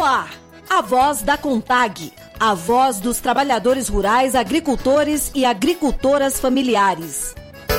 ar, a voz da CONTAG, a voz dos trabalhadores rurais, agricultores e agricultoras familiares.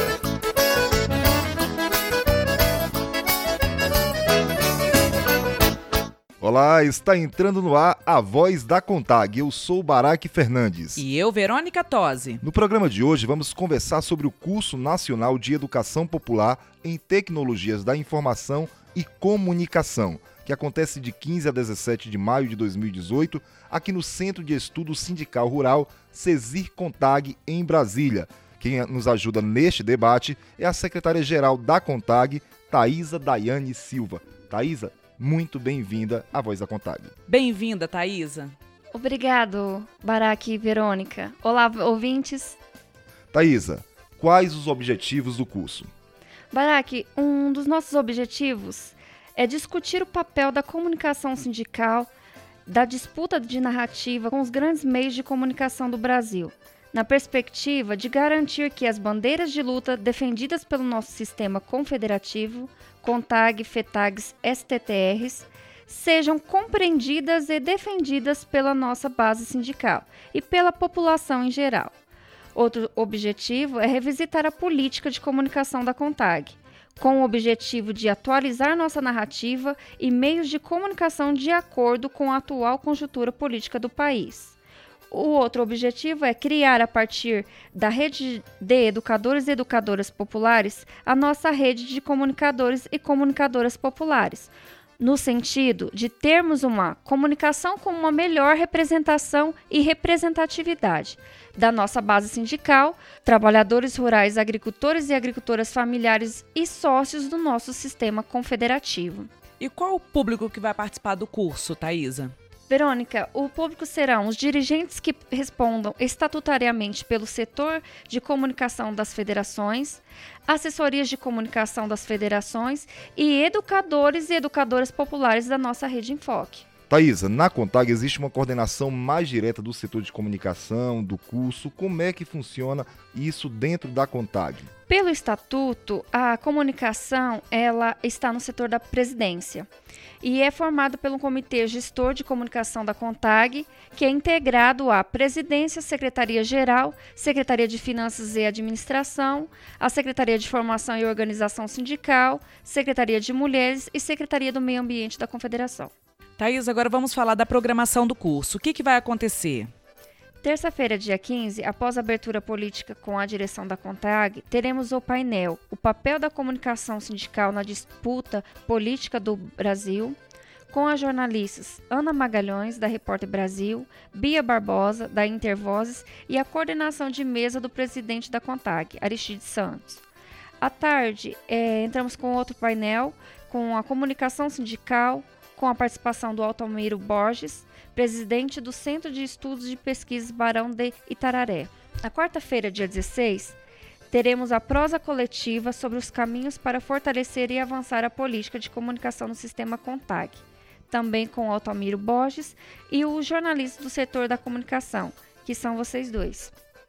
Olá, está entrando no ar a voz da CONTAG. Eu sou Baraque Fernandes. E eu, Verônica Tosi. No programa de hoje vamos conversar sobre o Curso Nacional de Educação Popular em Tecnologias da Informação e Comunicação, que acontece de 15 a 17 de maio de 2018, aqui no Centro de Estudo Sindical Rural CESIR CONTAG, em Brasília. Quem nos ajuda neste debate é a secretária-geral da CONTAG, Thaisa Daiane Silva. Thaisa, muito bem-vinda à Voz da CONTAG. Bem-vinda, Thaisa. Obrigado, Baraque e Verônica. Olá, ouvintes. Thaisa, quais os objetivos do curso? Baraque, um dos nossos objetivos é discutir o papel da comunicação sindical, da disputa de narrativa com os grandes meios de comunicação do Brasil, na perspectiva de garantir que as bandeiras de luta defendidas pelo nosso sistema confederativo, CONTAG, FETAGs, STTRs, sejam compreendidas e defendidas pela nossa base sindical e pela população em geral. Outro objetivo é revisitar a política de comunicação da CONTAG, com o objetivo de atualizar nossa narrativa e meios de comunicação de acordo com a atual conjuntura política do país. O outro objetivo é criar, a partir da rede de educadores e educadoras populares, a nossa rede de comunicadores e comunicadoras populares, no sentido de termos uma comunicação com uma melhor representação e representatividade da nossa base sindical, trabalhadores rurais, agricultores e agricultoras familiares e sócios do nosso sistema confederativo. E qual o público que vai participar do curso, Thaisa? Verônica, o público serão os dirigentes que respondam estatutariamente pelo setor de comunicação das federações, assessorias de comunicação das federações e educadores e educadoras populares da nossa rede Enfoque. Thaisa, na CONTAG existe uma coordenação mais direta do setor de comunicação, do curso. Como é que funciona isso dentro da CONTAG? Pelo estatuto, a comunicação ela está no setor da presidência e é formado pelo Comitê Gestor de Comunicação da CONTAG, que é integrado à Presidência, Secretaria-Geral, Secretaria de Finanças e Administração, a Secretaria de Formação e Organização Sindical, Secretaria de Mulheres e Secretaria do Meio Ambiente da Confederação. Thaisa, agora vamos falar da programação do curso. O que vai acontecer? Terça-feira, dia 15, após a abertura política com a direção da CONTAG, teremos o painel O Papel da Comunicação Sindical na Disputa Política do Brasil, com as jornalistas Ana Magalhães, da Repórter Brasil, Bia Barbosa, da Intervozes, e a coordenação de mesa do presidente da CONTAG, Aristides Santos. À tarde, entramos com outro painel, com a comunicação sindical, com a participação do Altamiro Borges, presidente do Centro de Estudos e Pesquisas Barão de Itararé. Na quarta-feira, dia 16, teremos a prosa coletiva sobre os caminhos para fortalecer e avançar a política de comunicação no sistema CONTAG, também com o Altamiro Borges e os jornalistas do setor da comunicação, que são vocês dois.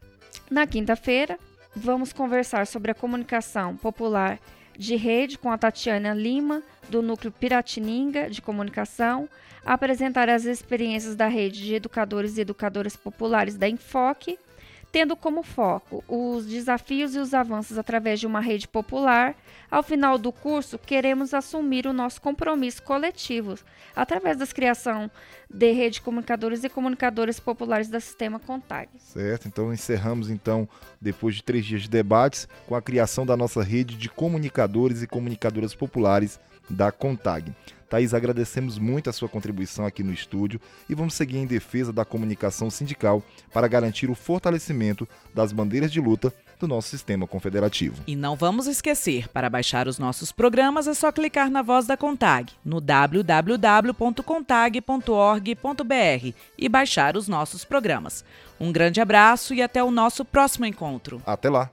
Na quinta-feira, vamos conversar sobre a comunicação popular de rede com a Tatiana Lima, do Núcleo Piratininga de Comunicação, apresentar as experiências da rede de educadores e educadoras populares da Enfoque, tendo como foco os desafios e os avanços através de uma rede popular. Ao final do curso, queremos assumir o nosso compromisso coletivo através da criação de rede de comunicadores e comunicadoras populares do sistema CONTAG. Certo, então encerramos depois de 3 dias de debates, com a criação da nossa rede de comunicadores e comunicadoras populares da CONTAG. Thaisa, agradecemos muito a sua contribuição aqui no estúdio e vamos seguir em defesa da comunicação sindical para garantir o fortalecimento das bandeiras de luta do nosso sistema confederativo. E não vamos esquecer, para baixar os nossos programas é só clicar na Voz da CONTAG, no www.contag.org.br e baixar os nossos programas. Um grande abraço e até o nosso próximo encontro. Até lá!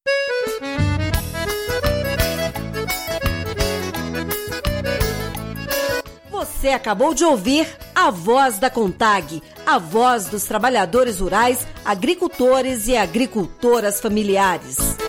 Você acabou de ouvir a Voz da CONTAG, a voz dos trabalhadores rurais, agricultores e agricultoras familiares.